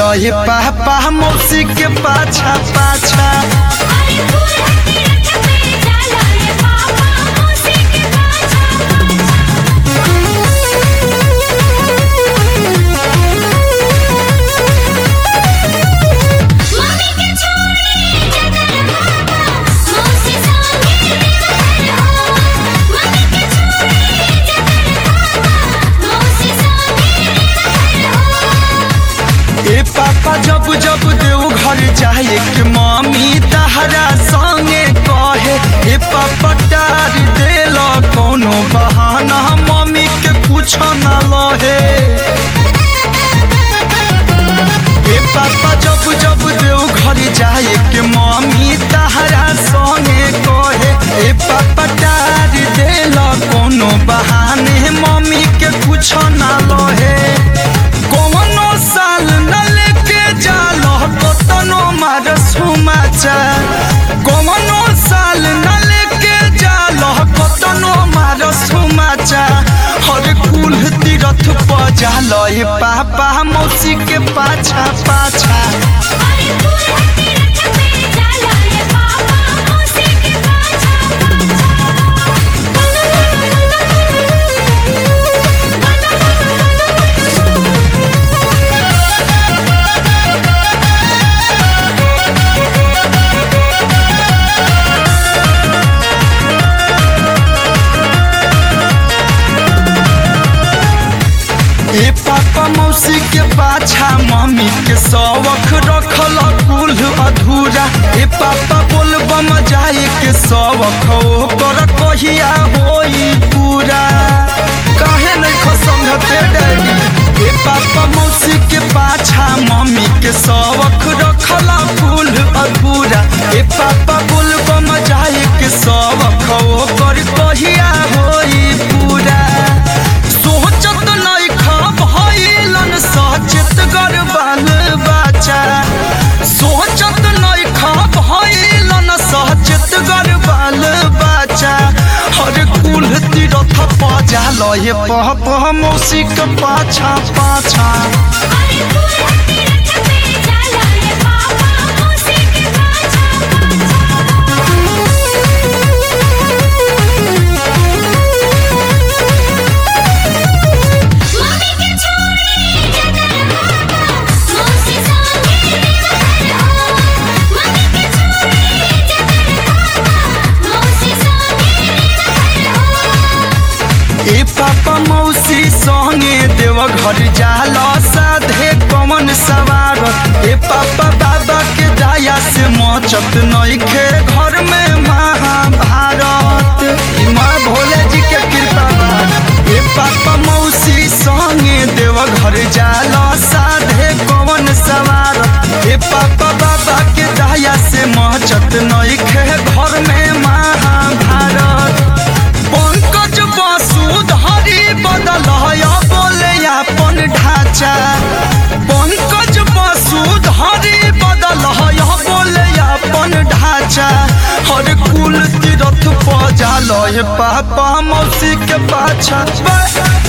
चलो ये पापा मौसी के पाछा पाछा। ए पापा जब जब देव घर जाए के मम्मी तहरा संगे कहे ए पापा टार देल कोनो बहाना मम्मी के कुछ न लहे। ए पापा जब जब देव घर जाए के मम्मी तहरा संगे कहे ए पापा टार देल कोनो बहाने मम्मी के कुछ न लहे। कोनो साल न लेके जालो कतनो मारस हुमाचा, कोनो साल न लेके जालो कतनो मारस हुमाचा। हर कुल तीरथ पर जालो ये पापा मौसी के पाछा पाछा। ए पापा मौसी के पाछा मम्मी के शौक रखल कुल अधूरा। ए पापा बोलबम जाए के शौक ओकर कहिया होई पूरा। काहे नहीं समझते डैडी। ए पापा मौसी के पाछा मम्मी के शौक रखल कुल अधूरा। ए पापा बोलबम जाए के शौक ओकर कहिया होई पूरा। सोचत नहीं भइलन सचेत गर बाल बच्चा, सोचत नहीं भइलन सचेत गर बाल बच्चा। हर कुल तीरथ पर जालो ये पापा मौसी के पाछा पाछा। ए पापा मौसी संगे देव घर जाला साधे कमन सवार। ए पापा बाबा के दया से मचत नइखे घर में महाभारत। माँ भोले जी के कृपा बा। ए पापा मौसी संगे देव घर जाला साधे कमन सवार। ए पापा बाबा के दया से मचत नइखे घर में महाभारत। पंकज वसुधरी बदल बोले अपन ढांचा, पंकज वसुधरी बदल बोले अपन ढांचा। हर कुल तीरथ पर जालो ये पापा मौसी के पाछा।